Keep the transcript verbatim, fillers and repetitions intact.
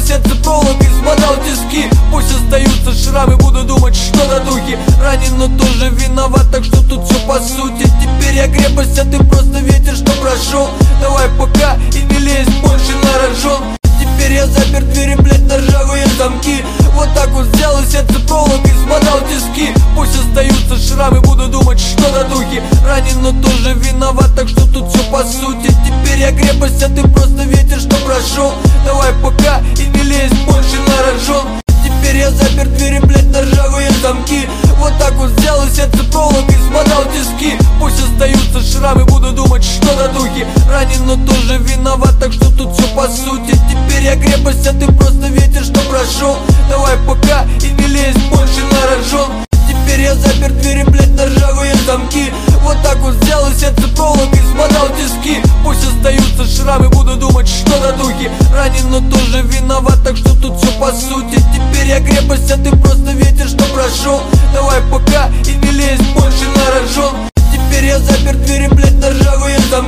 сердце проволокой, смотал тиски. Пусть остаются шрамы, буду думать, что на духе. Ранен, но тоже виноват, так что тут все по сути. Теперь я крепость, а ты просто ветер, что прошел. Давай пока и не лезь больше на рожон. Теперь я запер двери, блять, на ржавые замки. Вот так вот взял и сердце проволокой, смотал тиски. Пусть остаются шрамы, буду думать, что на духе. Ранен, но тоже виноват, так что тут все по сути. Теперь я крепость, а ты просто ветер, что прошел. Давай пока и не лезь больше на рожон. Теперь я запер двери, блять, на ржавые замки. Вот так вот взял и сердце проволокой, смотал тиски. Пусть остаются шрамы, буду думать, что на духе. Ранен, но тоже виноват, так что тут все по сути. Теперь я крепость, а ты просто ветер, что прошел. Давай пока и не лезь больше на рожон. Теперь я запер двери, блять, на ржавые замки. Вот так вот взял и сердце проволокой, смотал тиски. Пусть остаются шрамы, буду думать, что на духе. Ранен, но тоже виноват, так что тут все по сути. Теперь я крепость, а ты просто ветер, что прошел. Давай пока и не лезь